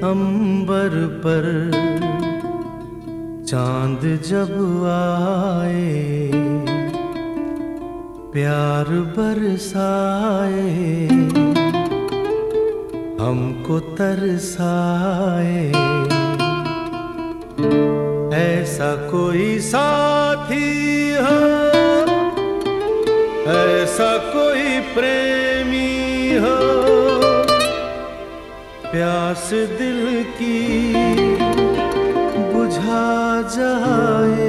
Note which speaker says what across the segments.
Speaker 1: अंबर पर चांद जब आए, प्यार बरसाए, हमको तरसाए। ऐसा कोई साथी हो, ऐसा कोई प्रेमी हो, प्यास दिल की बुझा जाए।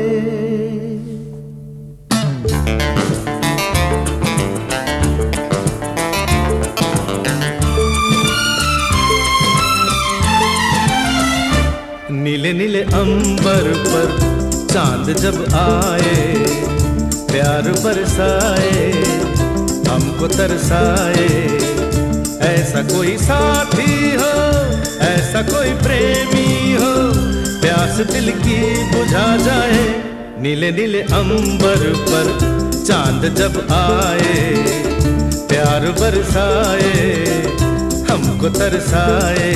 Speaker 1: नीले नीले अंबर पर चांद जब आए, प्यार बरसाए, हमको तरसाए। ऐसा कोई साथी हो, ऐसा कोई प्रेमी हो, प्यास दिल की बुझा जाए। नीले नीले अंबर पर चांद जब आए, प्यार बरसाए, हमको तरसाए।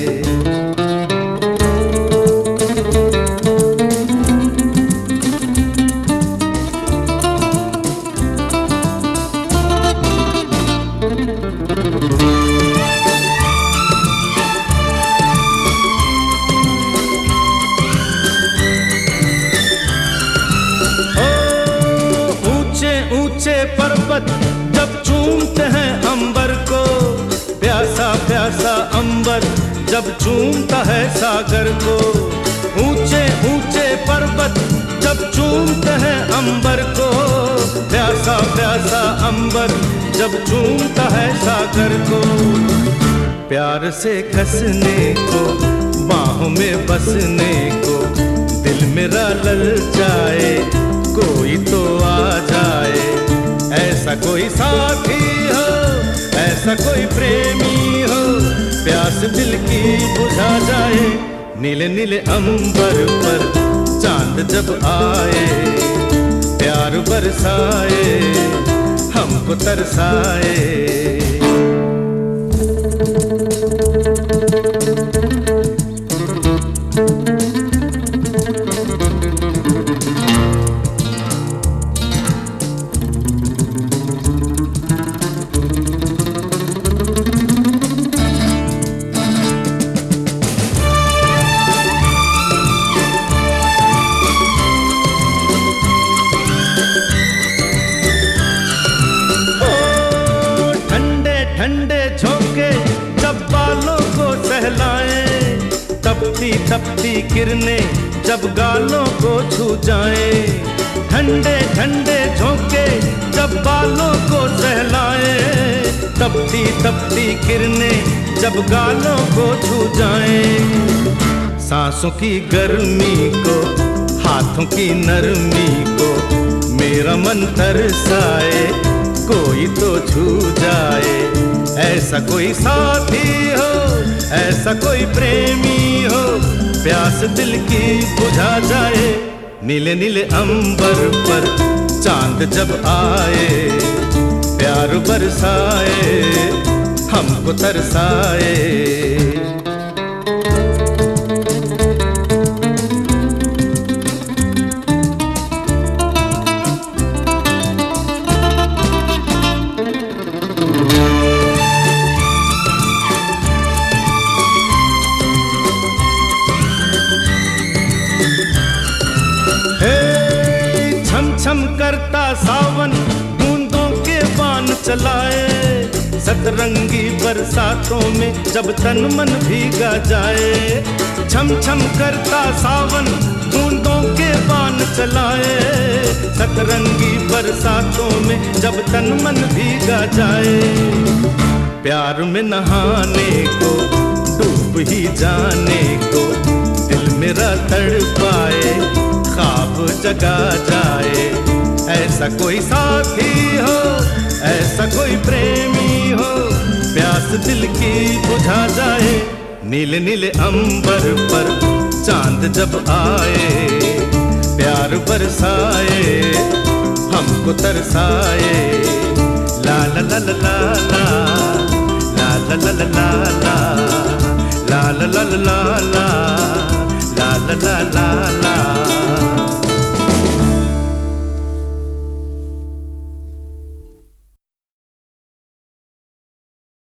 Speaker 1: ऊंचे पर्वत जब चूमते हैं अंबर को, प्यासा प्यासा अंबर जब चूमता है सागर को। ऊंचे ऊंचे पर्वत जब चूमते हैं अंबर को, प्यासा प्यासा अंबर जब चूमता है सागर को। प्यार से कसने को, बाहों में बसने को, दिल मेरा ललचाए, कोई तो आ जाए। ऐसा कोई साथी हो, ऐसा कोई प्रेमी हो, प्यास दिल की बुझा जाए। नीले नीले अंबर पर चांद जब आए, प्यार बरसाए, हमको तरसाए। ठंडे झोंके जब बालों को सहलाए, तपती तपती किरणें जब गालों को छू जाए। ठंडे ठंडे झोंके जब बालों को सहलाए, तपती तपती किरणें जब गालों को छू जाए। सांसों की गर्मी को, हाथों की नरमी को, मेरा मन तरसाए, कोई तो छू जाए। ऐसा कोई साथी हो, ऐसा कोई प्रेमी हो, प्यास दिल की बुझा जाए। नीले नीले अंबर पर चांद जब आए, प्यार बरसाए, हमको तरसाए। छम करता सावन बूंदों के बाण चलाए, सतरंगी बरसातों में जब तन मन भीगा जाए। छम छम करता सावन बूंदों के बाण चलाए, सतरंगी बरसातों में जब तन मन भीगा जाए। प्यार में नहाने को, डूब ही जाने को, दिल मेरा तड़पाए, ख्वाब जगा जाए। ऐसा कोई साथी हो, ऐसा कोई प्रेमी हो, प्यास दिल की बुझा जाए। नीले नीले अंबर पर चांद जब आए, प्यार बरसाए, हमको तरसाए। ला ला ला ला ला ला ला ला ला ला ला ला ला ला ला ला ला।